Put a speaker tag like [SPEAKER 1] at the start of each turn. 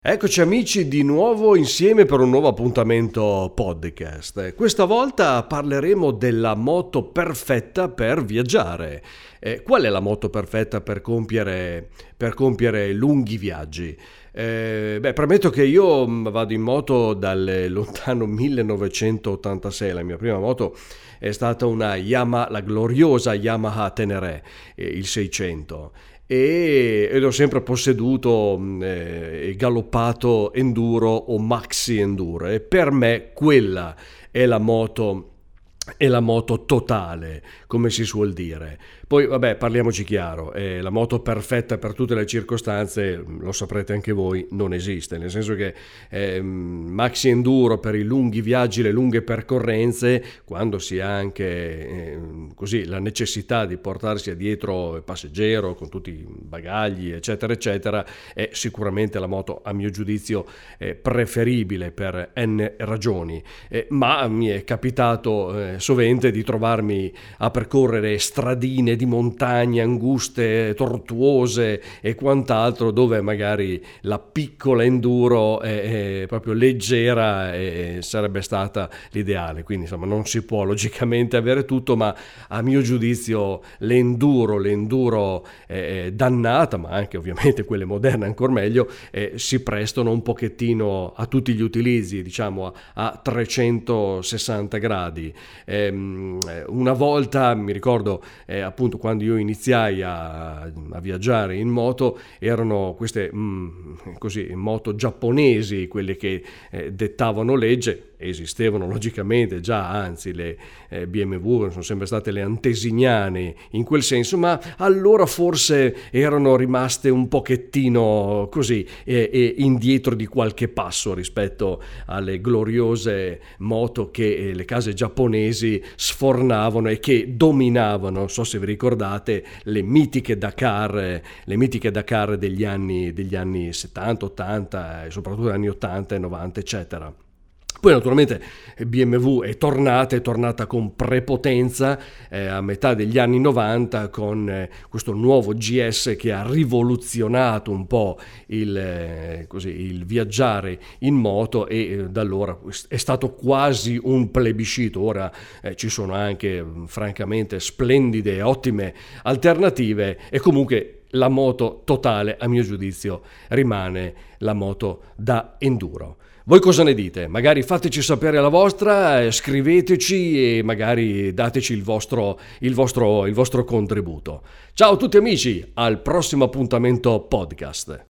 [SPEAKER 1] Eccoci amici di nuovo insieme per un nuovo appuntamento podcast. Questa volta parleremo della moto perfetta per viaggiare. Qual è la moto perfetta per compiere lunghi viaggi? Premetto che io vado in moto dal lontano 1986, la mia prima moto è stata la gloriosa Yamaha Tenere, il 600. Ed ho sempre posseduto e galoppato enduro o maxi enduro, e per me quella è la moto totale, come si suol dire. Poi vabbè, parliamoci chiaro, la moto perfetta per tutte le circostanze, lo saprete anche voi, non esiste, nel senso che maxi enduro per i lunghi viaggi, le lunghe percorrenze, quando si ha anche così la necessità di portarsi dietro il passeggero con tutti i bagagli eccetera eccetera, è sicuramente la moto a mio giudizio preferibile per n ragioni, ma mi è capitato sovente di trovarmi a percorrere stradine di montagna anguste, tortuose e quant'altro, dove magari la piccola enduro è proprio leggera e sarebbe stata l'ideale. Quindi insomma non si può logicamente avere tutto, ma a mio giudizio l'enduro dannata, ma anche ovviamente quelle moderne ancora meglio, si prestano un pochettino a tutti gli utilizzi, diciamo a 360 gradi. Una volta mi ricordo appunto quando io iniziai a viaggiare in moto, erano queste così moto giapponesi quelle che dettavano legge. Esistevano logicamente già, anzi le BMW sono sempre state le antesignane in quel senso, ma allora forse erano rimaste un pochettino così indietro di qualche passo rispetto alle gloriose moto che le case giapponesi sfornavano e che dominavano. Non so se vi ricordate le mitiche Dakar degli anni 70, 80 e soprattutto negli anni 80 e 90 eccetera. Poi naturalmente BMW è tornata con prepotenza a metà degli anni 90 con questo nuovo GS che ha rivoluzionato un po' il viaggiare in moto, e da allora è stato quasi un plebiscito. Ora ci sono anche francamente splendide e ottime alternative, e comunque la moto totale a mio giudizio rimane la moto da enduro. Voi cosa ne dite? Magari fateci sapere la vostra, scriveteci e magari dateci il vostro contributo. Ciao a tutti amici, al prossimo appuntamento podcast.